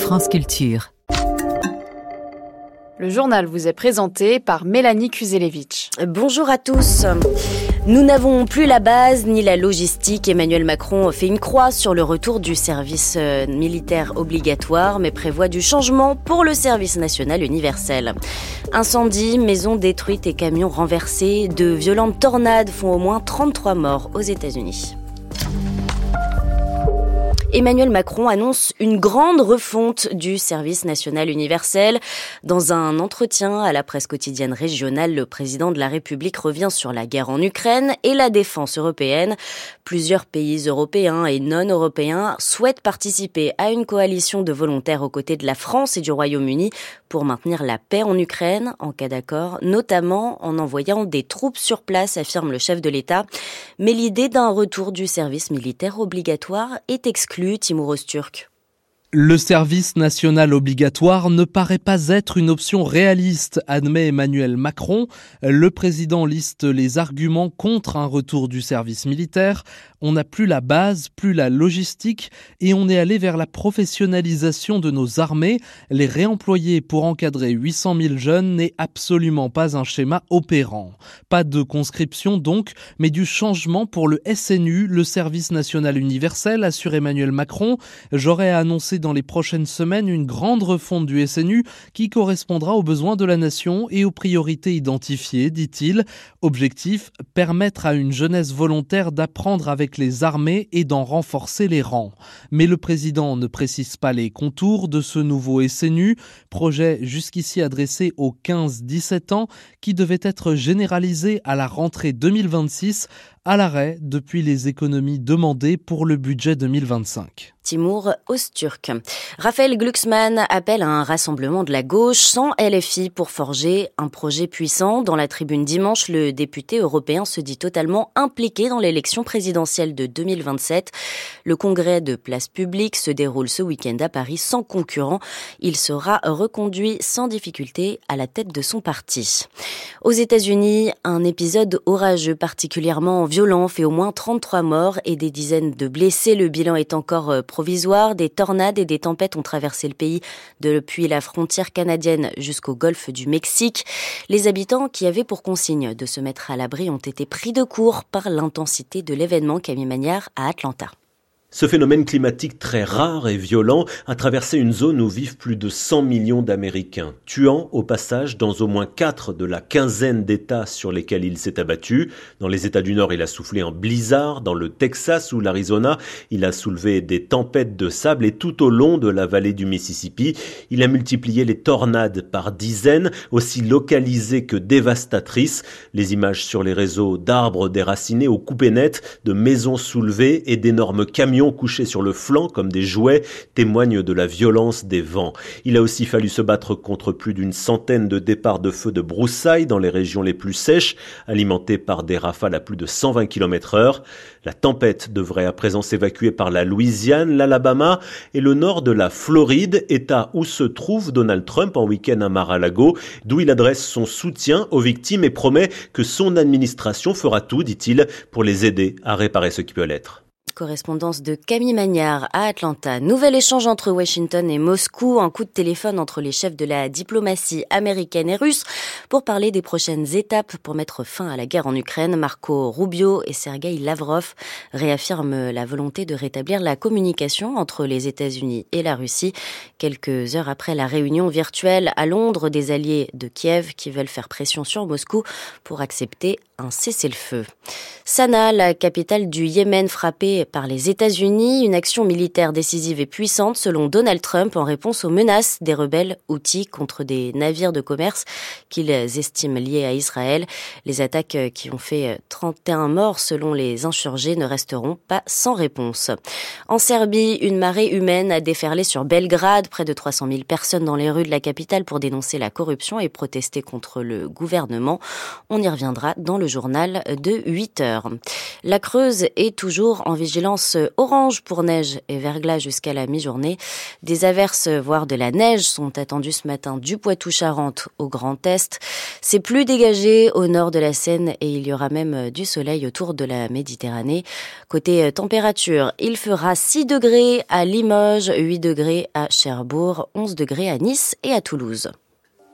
France Culture. Le journal vous est présenté par Mélanie Kuzelevich. Bonjour à tous. Nous n'avons plus la base ni la logistique. Emmanuel Macron fait une croix sur le retour du service militaire obligatoire, mais prévoit du changement pour le service national universel. Incendie, maisons détruites et camions renversés. De violentes tornades font au moins 33 morts aux États-Unis. Emmanuel Macron annonce une grande refonte du service national universel. Dans un entretien à la presse quotidienne régionale, le président de la République revient sur la guerre en Ukraine et la défense européenne. Plusieurs pays européens et non européens souhaitent participer à une coalition de volontaires aux côtés de la France et du Royaume-Uni pour maintenir la paix en Ukraine en cas d'accord, notamment en envoyant des troupes sur place, affirme le chef de l'État. Mais l'idée d'un retour du service militaire obligatoire est exclue. Timur Öztürk. Le service national obligatoire ne paraît pas être une option réaliste, admet Emmanuel Macron. Le président liste les arguments contre un retour du service militaire. On n'a plus la base, plus la logistique et on est allé vers la professionnalisation de nos armées. Les réemployer pour encadrer 800 000 jeunes n'est absolument pas un schéma opérant. Pas de conscription donc, mais du changement pour le SNU, le service national universel, assure Emmanuel Macron. J'aurais annoncé dans les prochaines semaines une grande refonte du SNU qui correspondra aux besoins de la nation et aux priorités identifiées, dit-il. Objectif, permettre à une jeunesse volontaire d'apprendre avec les armées et d'en renforcer les rangs. Mais le président ne précise pas les contours de ce nouveau SNU, projet jusqu'ici adressé aux 15-17 ans qui devait être généralisé à la rentrée 2026, à l'arrêt depuis les économies demandées pour le budget 2025. Timur Öztürk. Raphaël Glucksmann appelle à un rassemblement de la gauche sans LFI pour forger un projet puissant. Dans la tribune dimanche, le député européen se dit totalement impliqué dans l'élection présidentielle de 2027. Le congrès de Place Publique se déroule ce week-end à Paris sans concurrent. Il sera reconduit sans difficulté à la tête de son parti. Aux États-Unis, un épisode orageux particulièrement violent fait au moins 33 morts et des dizaines de blessés. Le bilan est encore provisoire. Des tornades et des tempêtes ont traversé le pays depuis la frontière canadienne jusqu'au golfe du Mexique. Les habitants qui avaient pour consigne de se mettre à l'abri ont été pris de court par l'intensité de l'événement. Camille Magnard à Atlanta. Ce phénomène climatique très rare et violent a traversé une zone où vivent plus de 100 millions d'Américains, tuant au passage dans au moins 4 de la quinzaine d'États sur lesquels il s'est abattu. Dans les États du Nord, il a soufflé un blizzard. Dans le Texas ou l'Arizona, il a soulevé des tempêtes de sable. Et tout au long de la vallée du Mississippi, il a multiplié les tornades par dizaines, aussi localisées que dévastatrices. Les images sur les réseaux d'arbres déracinés aux coupées nettes, de maisons soulevées et d'énormes camions couchés sur le flanc comme des jouets témoignent de la violence des vents. Il a aussi fallu se battre contre plus d'une centaine de départs de feux de broussailles dans les régions les plus sèches, alimentés par des rafales à plus de 120 km/h. La tempête devrait à présent s'évacuer par la Louisiane, l'Alabama et le nord de la Floride, état où se trouve Donald Trump en week-end à Mar-a-Lago, d'où il adresse son soutien aux victimes et promet que son administration fera tout, dit-il, pour les aider à réparer ce qui peut l'être. Correspondance de Camille Magnard à Atlanta. Nouvel échange entre Washington et Moscou. Un coup de téléphone entre les chefs de la diplomatie américaine et russe pour parler des prochaines étapes pour mettre fin à la guerre en Ukraine. Marco Rubio et Sergueï Lavrov réaffirment la volonté de rétablir la communication entre les États-Unis et la Russie. Quelques heures après la réunion virtuelle à Londres des alliés de Kiev qui veulent faire pression sur Moscou pour accepter un cessez-le-feu. Sanaa, la capitale du Yémen frappée par les États-Unis, une action militaire décisive et puissante selon Donald Trump en réponse aux menaces des rebelles houthis contre des navires de commerce qu'ils estiment liés à Israël. Les attaques qui ont fait 31 morts selon les insurgés ne resteront pas sans réponse. En Serbie, une marée humaine a déferlé sur Belgrade, près de 300 000 personnes dans les rues de la capitale pour dénoncer la corruption et protester contre le gouvernement. On y reviendra dans le le journal de 8 heures. La Creuse est toujours en vigilance orange pour neige et verglas jusqu'à la mi-journée. Des averses, voire de la neige, sont attendues ce matin du Poitou-Charentes au Grand Est. C'est plus dégagé au nord de la Seine et il y aura même du soleil autour de la Méditerranée. Côté température, il fera 6 degrés à Limoges, 8 degrés à Cherbourg, 11 degrés à Nice et à Toulouse.